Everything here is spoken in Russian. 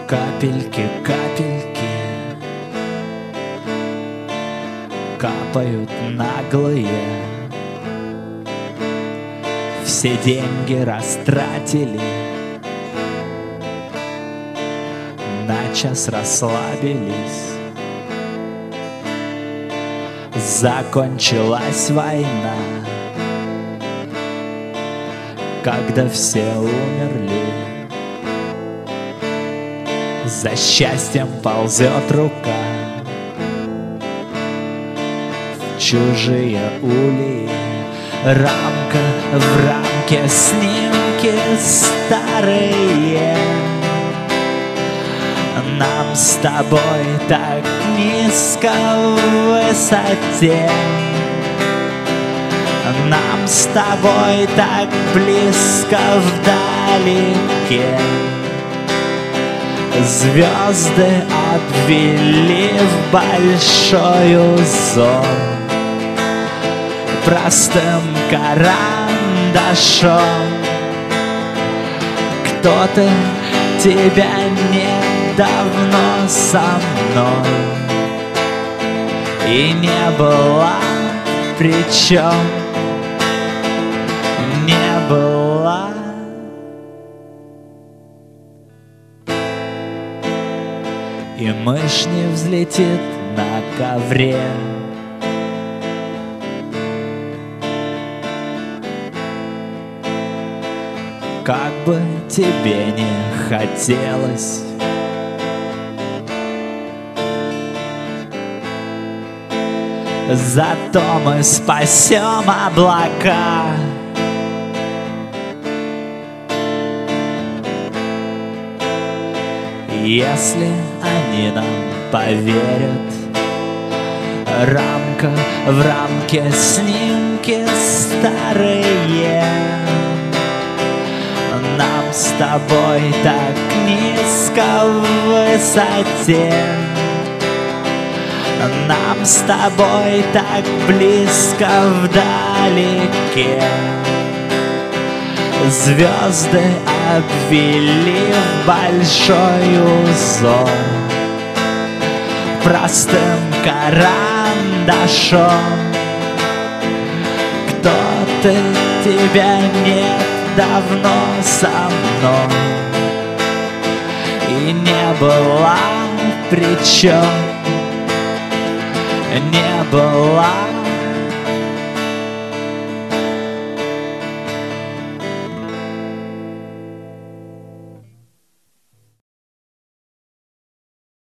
Капельки, капельки капают наглые. Все деньги растратили, на час расслабились. Закончилась война, когда все умерли. За счастьем ползет рука в чужие ульи. Рамка в рамке, снимки старые. Нам с тобой так низко в высоте, нам с тобой так близко вдалеке. Звезды обвели в большую зону простым карандашом. Кто-то тебя недавно со мной и не была, причем не была. И мышь не взлетит на ковре. Как бы тебе не хотелось, зато мы спасем облака. Если они нам поверят, рамка в рамке, снимки старые. Нам с тобой так низко в высоте, нам с тобой так близко вдалеке. Звезды обвели в большую зону простым карандашом. Кто-то тебя нет давно со мной и не была, причем не была.